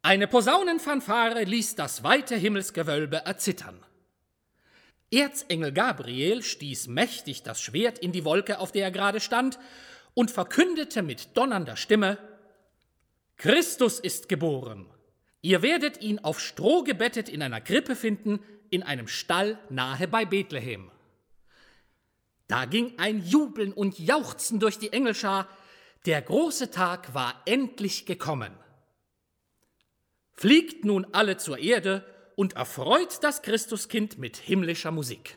Eine Posaunenfanfare ließ das weite Himmelsgewölbe erzittern. Erzengel Gabriel stieß mächtig das Schwert in die Wolke, auf der er gerade stand, und verkündete mit donnernder Stimme: Christus ist geboren. Ihr werdet ihn auf Stroh gebettet in einer Krippe finden, in einem Stall nahe bei Bethlehem. Da ging ein Jubeln und Jauchzen durch die Engelschar. Der große Tag war endlich gekommen. Fliegt nun alle zur Erde und erfreut das Christuskind mit himmlischer Musik.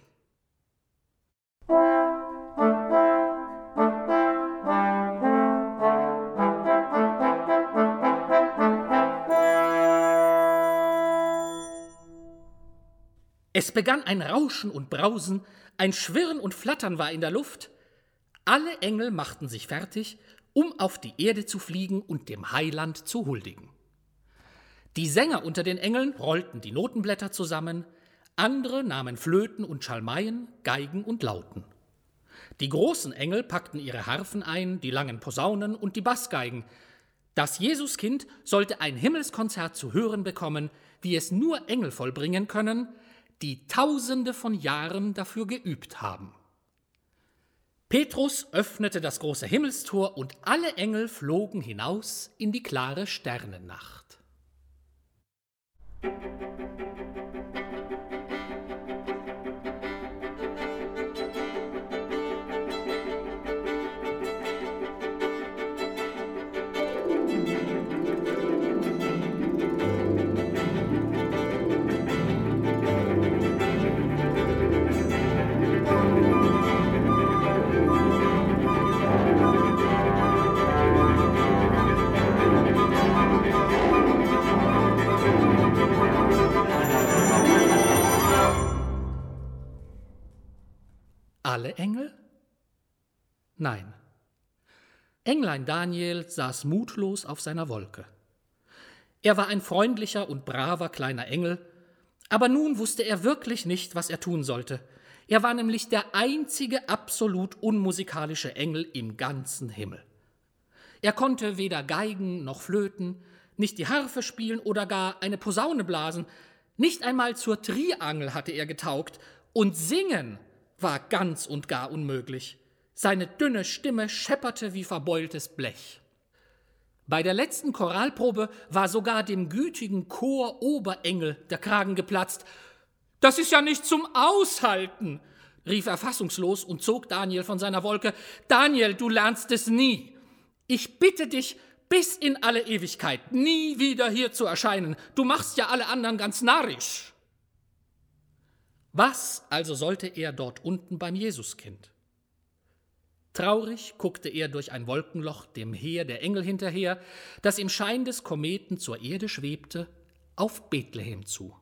Es begann ein Rauschen und Brausen, ein Schwirren und Flattern war in der Luft. Alle Engel machten sich fertig, um auf die Erde zu fliegen und dem Heiland zu huldigen. Die Sänger unter den Engeln rollten die Notenblätter zusammen, andere nahmen Flöten und Schalmeien, Geigen und Lauten. Die großen Engel packten ihre Harfen ein, die langen Posaunen und die Bassgeigen. Das Jesuskind sollte ein Himmelskonzert zu hören bekommen, wie es nur Engel vollbringen können, die Tausende von Jahren dafür geübt haben. Petrus öffnete das große Himmelstor und alle Engel flogen hinaus in die klare Sternennacht. Alle Engel? Nein. Englein Daniel saß mutlos auf seiner Wolke. Er war ein freundlicher und braver kleiner Engel, aber nun wusste er wirklich nicht, was er tun sollte. Er war nämlich der einzige absolut unmusikalische Engel im ganzen Himmel. Er konnte weder Geigen noch Flöten, nicht die Harfe spielen oder gar eine Posaune blasen. Nicht einmal zur Triangel hatte er getaugt, und singen war ganz und gar unmöglich. Seine dünne Stimme schepperte wie verbeultes Blech. Bei der letzten Choralprobe war sogar dem gütigen Chor-Oberengel der Kragen geplatzt. »Das ist ja nicht zum Aushalten«, rief er fassungslos und zog Daniel von seiner Wolke. »Daniel, du lernst es nie. Ich bitte dich, bis in alle Ewigkeit nie wieder hier zu erscheinen. Du machst ja alle anderen ganz narrisch.« Was also sollte er dort unten beim Jesuskind? Traurig guckte er durch ein Wolkenloch dem Heer der Engel hinterher, das im Schein des Kometen zur Erde schwebte, auf Bethlehem zu.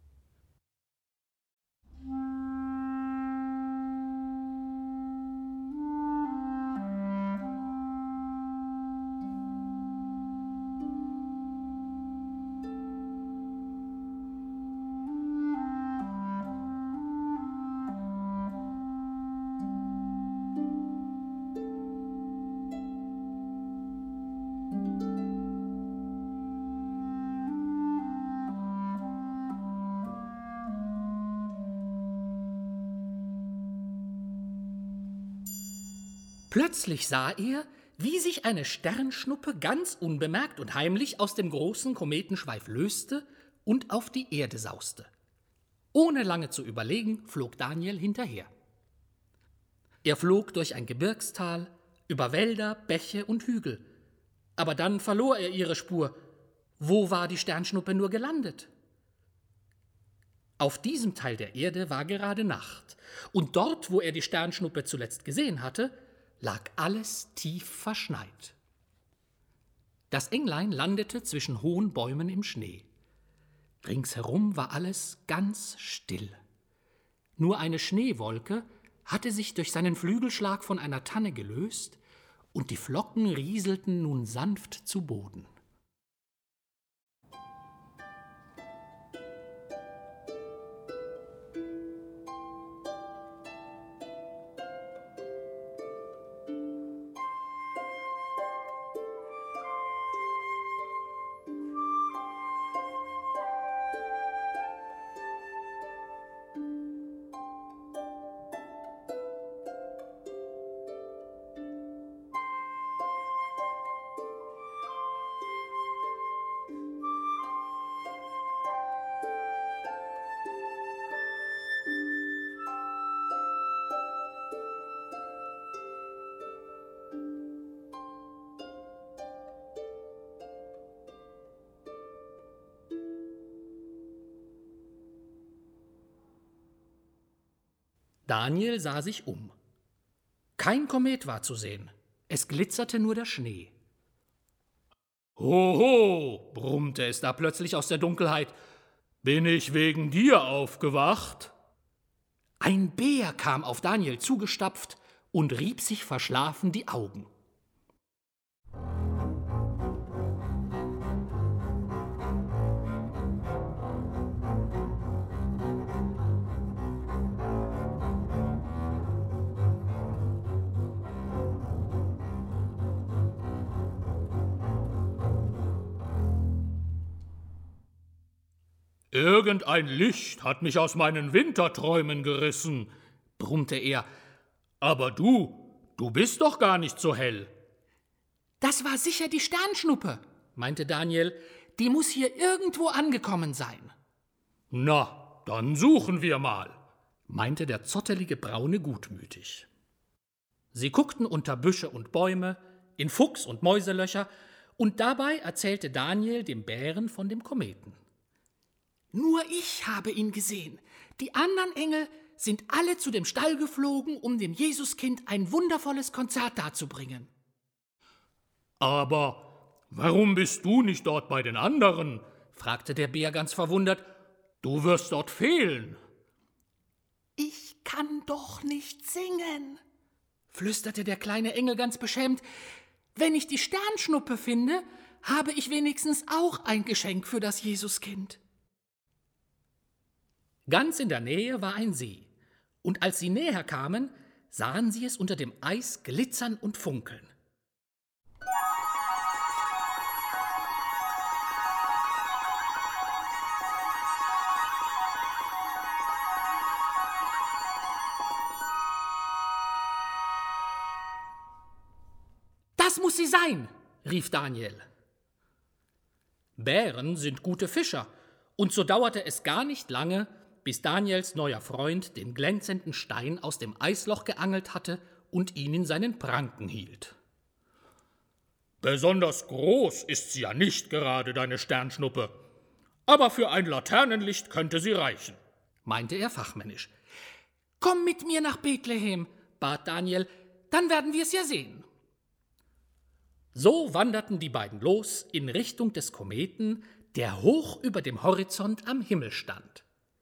Plötzlich sah er, wie sich eine Sternschnuppe ganz unbemerkt und heimlich aus dem großen Kometenschweif löste und auf die Erde sauste. Ohne lange zu überlegen, flog Daniel hinterher. Er flog durch ein Gebirgstal, über Wälder, Bäche und Hügel. Aber dann verlor er ihre Spur. Wo war die Sternschnuppe nur gelandet? Auf diesem Teil der Erde war gerade Nacht, und dort, wo er die Sternschnuppe zuletzt gesehen hatte, lag alles tief verschneit. Das Englein landete zwischen hohen Bäumen im Schnee. Ringsherum war alles ganz still. Nur eine Schneewolke hatte sich durch seinen Flügelschlag von einer Tanne gelöst, und die Flocken rieselten nun sanft zu Boden. Daniel sah sich um. Kein Komet war zu sehen, es glitzerte nur der Schnee. Hoho, brummte es da plötzlich aus der Dunkelheit, bin ich wegen dir aufgewacht? Ein Bär kam auf Daniel zugestapft und rieb sich verschlafen die Augen. Irgendein Licht hat mich aus meinen Winterträumen gerissen, brummte er. Aber du bist doch gar nicht so hell. Das war sicher die Sternschnuppe, meinte Daniel. Die muss hier irgendwo angekommen sein. Na, dann suchen wir mal, meinte der zottelige Braune gutmütig. Sie guckten unter Büsche und Bäume, in Fuchs- und Mäuselöcher, und dabei erzählte Daniel dem Bären von dem Kometen. Nur ich habe ihn gesehen. Die anderen Engel sind alle zu dem Stall geflogen, um dem Jesuskind ein wundervolles Konzert darzubringen. Aber warum bist du nicht dort bei den anderen? Fragte der Bär ganz verwundert. Du wirst dort fehlen. Ich kann doch nicht singen, flüsterte der kleine Engel ganz beschämt. Wenn ich die Sternschnuppe finde, habe ich wenigstens auch ein Geschenk für das Jesuskind. Ganz in der Nähe war ein See, und als sie näher kamen, sahen sie es unter dem Eis glitzern und funkeln. Das muss sie sein, rief Daniel. Bären sind gute Fischer, und so dauerte es gar nicht lange, bis Daniels neuer Freund den glänzenden Stein aus dem Eisloch geangelt hatte und ihn in seinen Pranken hielt. Besonders groß ist sie ja nicht gerade, deine Sternschnuppe, aber für ein Laternenlicht könnte sie reichen, meinte er fachmännisch. Komm mit mir nach Bethlehem, bat Daniel, dann werden wir es ja sehen. So wanderten die beiden los in Richtung des Kometen, der hoch über dem Horizont am Himmel stand.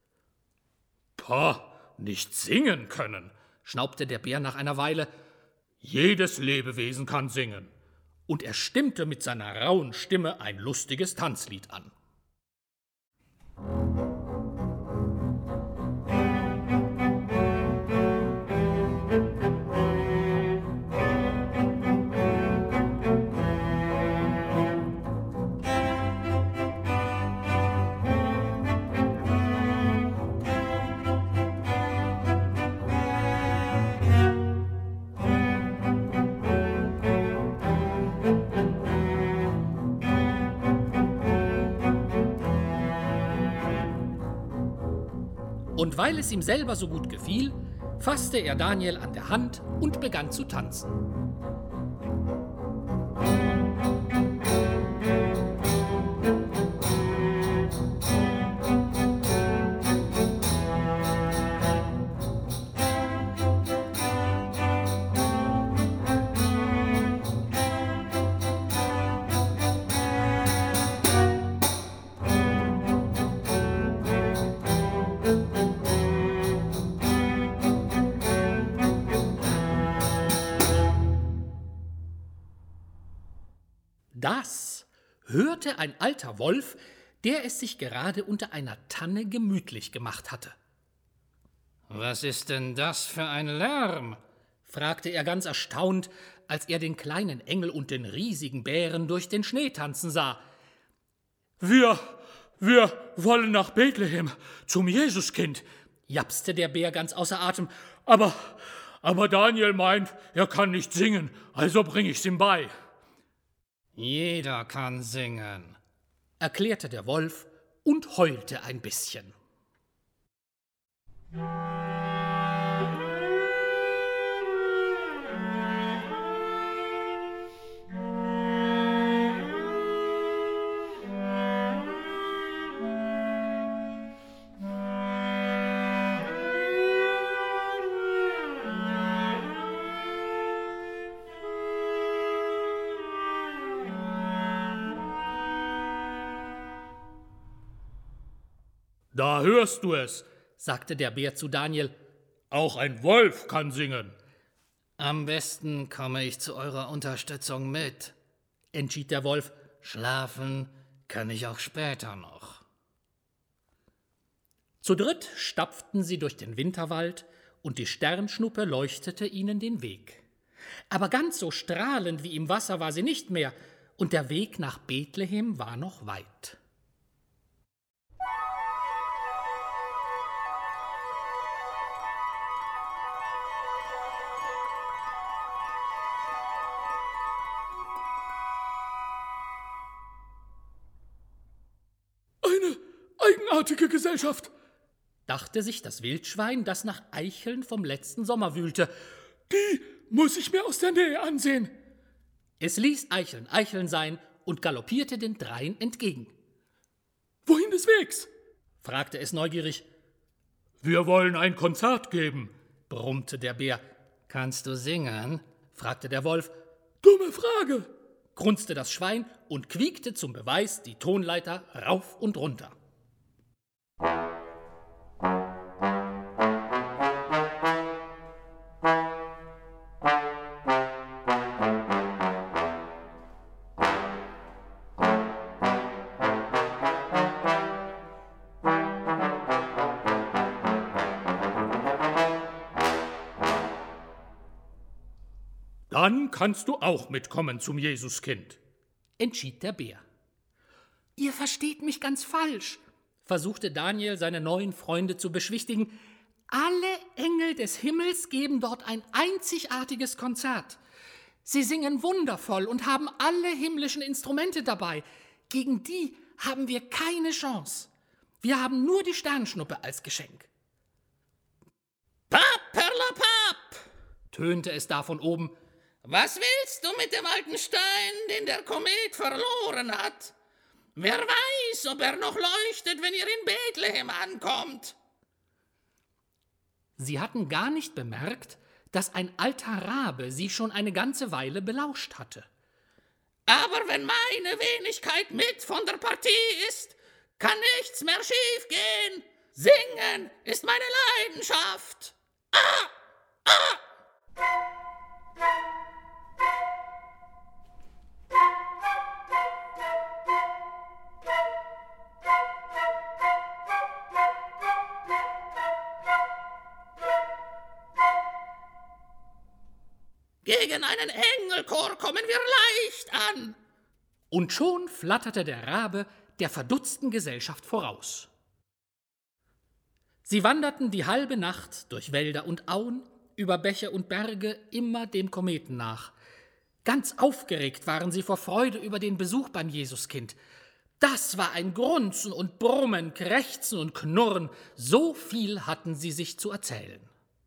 Pah, nicht singen können, schnaubte der Bär nach einer Weile. Jedes Lebewesen kann singen. Und er stimmte mit seiner rauen Stimme ein lustiges Tanzlied an. Und weil es ihm selber so gut gefiel, fasste er Daniel an der Hand und begann zu tanzen. Das hörte ein alter Wolf, der es sich gerade unter einer Tanne gemütlich gemacht hatte. »Was ist denn das für ein Lärm?« fragte er ganz erstaunt, als er den kleinen Engel und den riesigen Bären durch den Schnee tanzen sah. Wir wollen nach Bethlehem, zum Jesuskind«, japste der Bär ganz außer Atem. Aber Daniel meint, er kann nicht singen, also bring ich's ihm bei. »Jeder kann singen«, erklärte der Wolf und heulte ein bisschen. Da hörst du es, sagte der Bär zu Daniel. Auch ein Wolf kann singen. Am besten komme ich zu eurer Unterstützung mit, entschied der Wolf. Schlafen kann ich auch später noch. Zu dritt stapften sie durch den Winterwald, und die Sternschnuppe leuchtete ihnen den Weg. Aber ganz so strahlend wie im Wasser war sie nicht mehr, und der Weg nach Bethlehem war noch weit. Eine eigenartige Gesellschaft, dachte sich das Wildschwein, das nach Eicheln vom letzten Sommer wühlte. Die muss ich mir aus der Nähe ansehen. Es ließ Eicheln Eicheln sein und galoppierte den dreien entgegen. Wohin des Wegs? fragte es neugierig. Wir wollen ein Konzert geben, brummte der Bär. Kannst du singen? fragte der Wolf. Dumme Frage, grunzte das Schwein und quiekte zum Beweis die Tonleiter rauf und runter. Dann kannst du auch mitkommen zum Jesuskind, entschied der Bär. Ihr versteht mich ganz falsch, versuchte Daniel, seine neuen Freunde zu beschwichtigen. Alle Engel des Himmels geben dort ein einzigartiges Konzert. Sie singen wundervoll und haben alle himmlischen Instrumente dabei. Gegen die haben wir keine Chance. Wir haben nur die Sternschnuppe als Geschenk. Paperlapap, tönte es da von oben. Was willst du mit dem alten Stein, den der Komet verloren hat? Wer weiß, ob er noch leuchtet, wenn ihr in Bethlehem ankommt? Sie hatten gar nicht bemerkt, dass ein alter Rabe sie schon eine ganze Weile belauscht hatte. Aber wenn meine Wenigkeit mit von der Partie ist, kann nichts mehr schiefgehen. Singen ist meine Leidenschaft. Ah! Ah! Gegen einen Engelchor kommen wir leicht an. Und schon flatterte der Rabe der verdutzten Gesellschaft voraus. Sie wanderten die halbe Nacht durch Wälder und Auen, über Bäche und Berge, immer dem Kometen nach. Ganz aufgeregt waren sie vor Freude über den Besuch beim Jesuskind. Das war ein Grunzen und Brummen, Krächzen und Knurren, so viel hatten sie sich zu erzählen.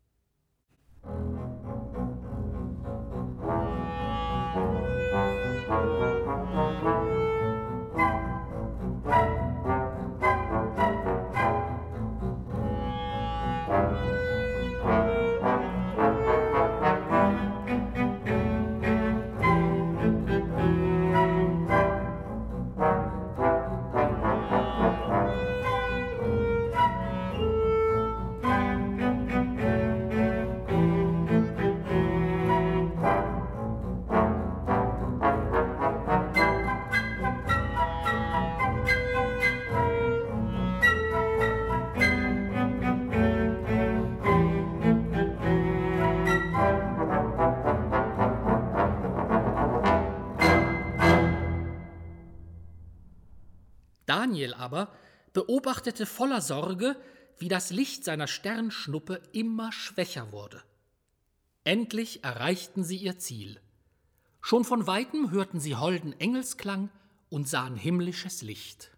Daniel aber beobachtete voller Sorge, wie das Licht seiner Sternschnuppe immer schwächer wurde. Endlich erreichten sie ihr Ziel. Schon von weitem hörten sie holden Engelsklang und sahen himmlisches Licht.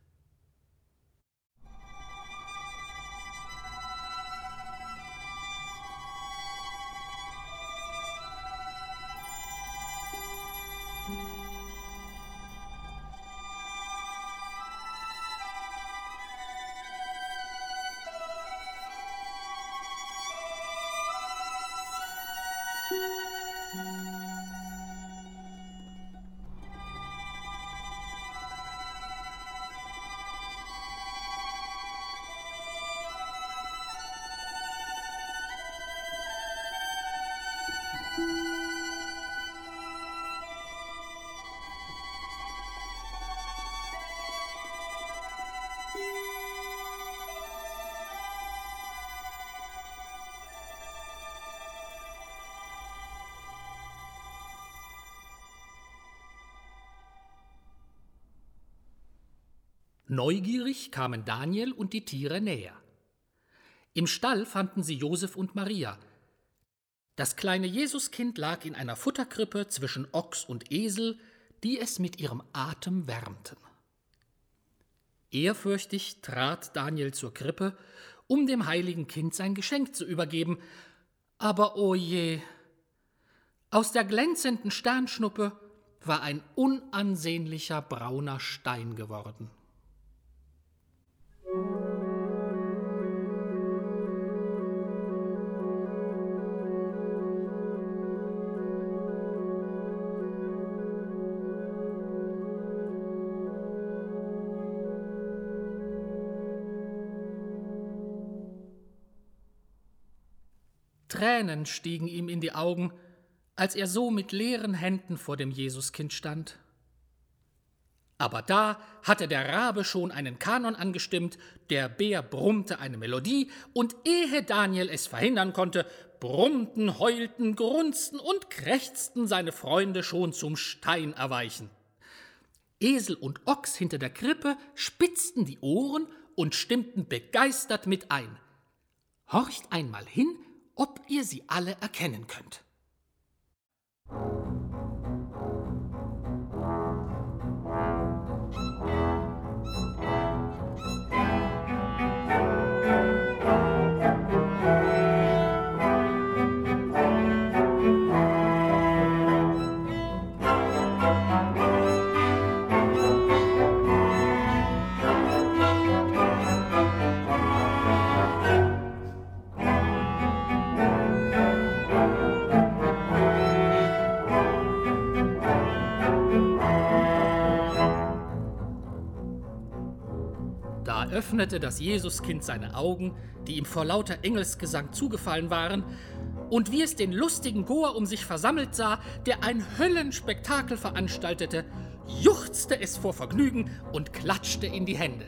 Neugierig kamen Daniel und die Tiere näher. Im Stall fanden sie Josef und Maria. Das kleine Jesuskind lag in einer Futterkrippe zwischen Ochs und Esel, die es mit ihrem Atem wärmten. Ehrfürchtig trat Daniel zur Krippe, um dem heiligen Kind sein Geschenk zu übergeben. Aber o je, aus der glänzenden Sternschnuppe war ein unansehnlicher brauner Stein geworden. Tränen stiegen ihm in die Augen, als er so mit leeren Händen vor dem Jesuskind stand. Aber da hatte der Rabe schon einen Kanon angestimmt, der Bär brummte eine Melodie, und ehe Daniel es verhindern konnte, brummten, heulten, grunzten und krächzten seine Freunde schon zum Stein erweichen. Esel und Ochs hinter der Krippe spitzten die Ohren und stimmten begeistert mit ein. Horcht einmal hin, ob ihr sie alle erkennen könnt. Da öffnete das Jesuskind seine Augen, die ihm vor lauter Engelsgesang zugefallen waren, und wie es den lustigen Goa um sich versammelt sah, der ein Höllenspektakel veranstaltete, juchzte es vor Vergnügen und klatschte in die Hände.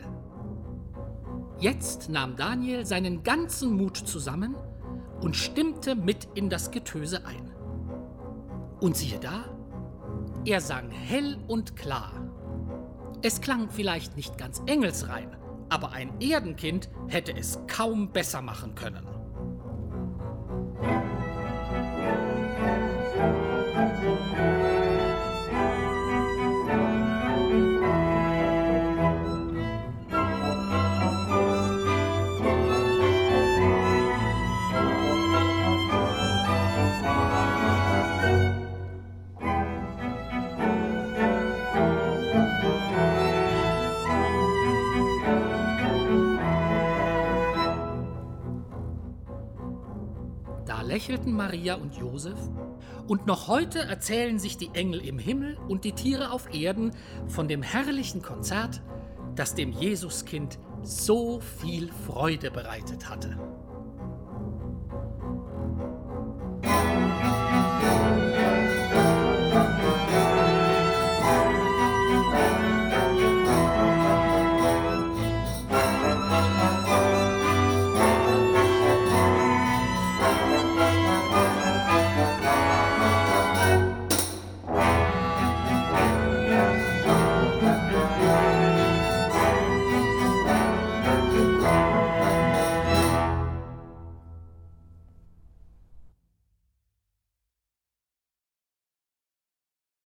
Jetzt nahm Daniel seinen ganzen Mut zusammen und stimmte mit in das Getöse ein. Und siehe da, er sang hell und klar. Es klang vielleicht nicht ganz engelsrein, aber ein Erdenkind hätte es kaum besser machen können. Da lächelten Maria und Josef, und noch heute erzählen sich die Engel im Himmel und die Tiere auf Erden von dem herrlichen Konzert, das dem Jesuskind so viel Freude bereitet hatte.